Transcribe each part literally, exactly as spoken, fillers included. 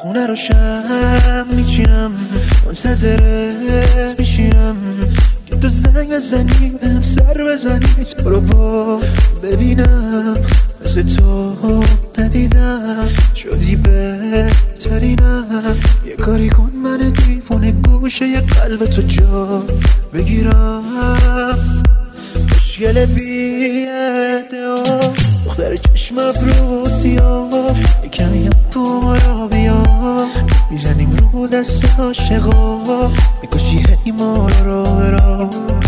خونه رو شم میچینم، منتظرت میشینم که تو زنگ بزنی بهم سر بزنی، تو رو باز ببینم مثل تو ندیدم، شدی بهترینم. یه کاری کن من دیوونه گوشه یه قلب تو جا بگیرم، مشکل بیاده دختر چشم ابرو سیاه، یکمی هم تو ما را بیا میزنیم رو دست عاشقا، میکشی هی ما رو برا.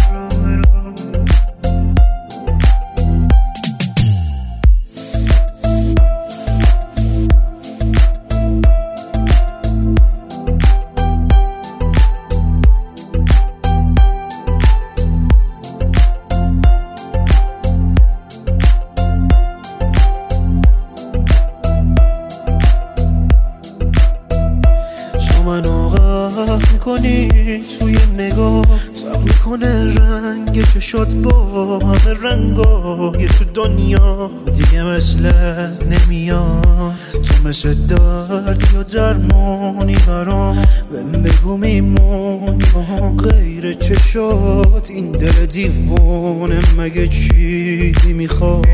میکنی توی نگاه سب میکنه رنگ چشات با همه رنگای تو دنیا دیگه مثلت نمیاد، تو مثل دردی و درمانی برام، بهم بگو میمونی غیر چشات، این دل دیوونه مگه چیزی میخواد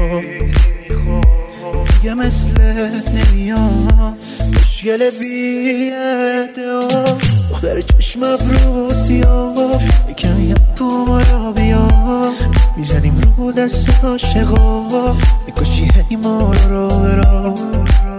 دیگه مثلت نمیاد، مشکل بیاده دختر چشم ابرو سیاه، یکمی هم تو ما را بیا میزنیم رو دست عاشقا، میکشی هی ما رو برا.